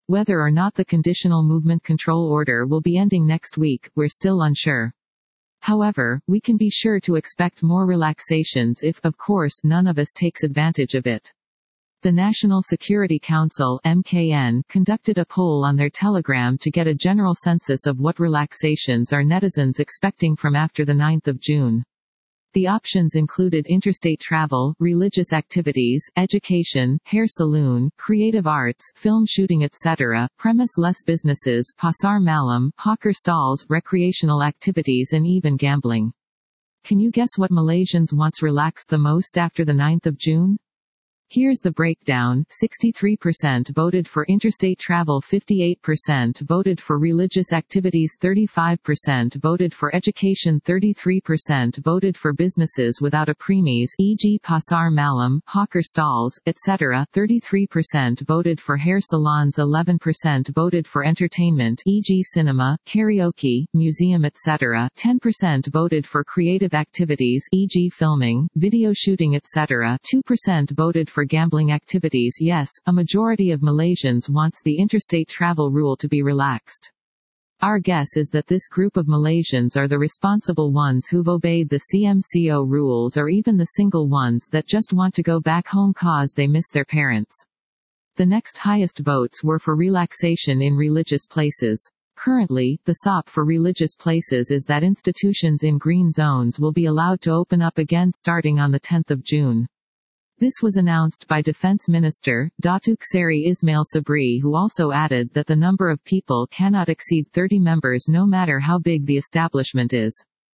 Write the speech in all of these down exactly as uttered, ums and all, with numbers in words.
Whether or not the Conditional Movement Control Order will be ending next week, we're still unsure. However, we can be sure to expect more relaxations if, of course, none of us takes advantage of it. The National Security Council (N K N) conducted a poll on their Telegram to get a general census of what relaxations are netizens expecting from after the ninth of June. The options included interstate travel, religious activities, education, hair salon, creative arts, film shooting et cetera, premise-less businesses, pasar malam, hawker stalls, recreational activities and even gambling. Can you guess what Malaysians wants relaxed the most after the ninth of June? Here's the breakdown. sixty-three percent voted for interstate travel, fifty-eight percent voted for religious activities, thirty-five percent voted for education, thirty-three percent voted for businesses without a premise, for example pasar malam, hawker stalls, et cetera, thirty-three percent voted for hair salons, eleven percent voted for entertainment, for example cinema, karaoke, museum et cetera, ten percent voted for creative activities, for example filming, video shooting et cetera, two percent voted for For gambling activities. Yes, a majority of Malaysians wants the interstate travel rule to be relaxed. Our guess is that this group of Malaysians are the responsible ones who've obeyed the C M C O rules, or even the single ones that just want to go back home cause they miss their parents. The next highest votes were for relaxation in religious places. Currently, the S O P for religious places is that institutions in green zones will be allowed to open up again starting on the tenth of June. This was announced by Defense Minister, Datuk Seri Ismail Sabri, who also added that the number of people cannot exceed thirty members no matter how big the establishment is.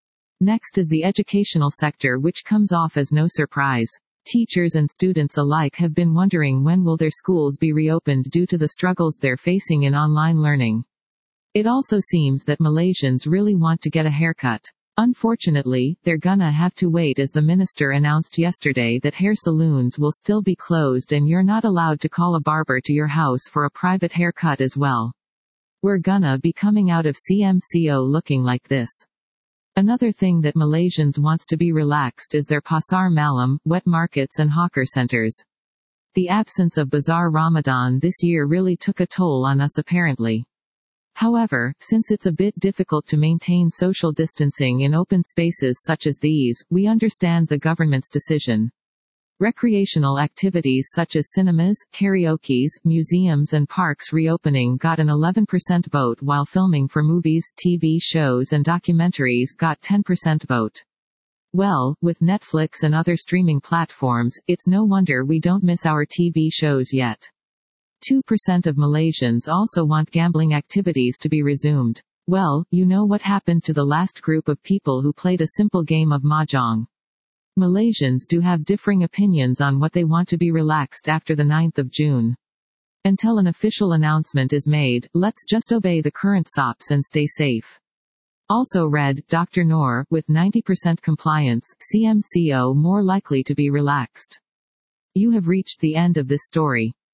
Next is the educational sector, which comes off as no surprise. Teachers and students alike have been wondering when will their schools be reopened due to the struggles they're facing in online learning. It also seems that Malaysians really want to get a haircut. Unfortunately, they're gonna have to wait, as the minister announced yesterday that hair saloons will still be closed and you're not allowed to call a barber to your house for a private haircut as well. We're gonna be coming out of C M C O looking like this. Another thing that Malaysians wants to be relaxed is their pasar malam, wet markets and hawker centers. The absence of Bazaar Ramadan this year really took a toll on us apparently. However, since it's a bit difficult to maintain social distancing in open spaces such as these, we understand the government's decision. Recreational activities such as cinemas, karaokes, museums and parks reopening got an eleven percent vote, while filming for movies, T V shows and documentaries got ten percent vote. Well, with Netflix and other streaming platforms, it's no wonder we don't miss our T V shows yet. two percent of Malaysians also want gambling activities to be resumed. Well, you know what happened to the last group of people who played a simple game of mahjong. Malaysians do have differing opinions on what they want to be relaxed after the ninth of June. Until an official announcement is made, let's just obey the current S O Ps and stay safe. Also read, Doctor Noor, with ninety percent compliance, C M C O more likely to be relaxed. You have reached the end of this story.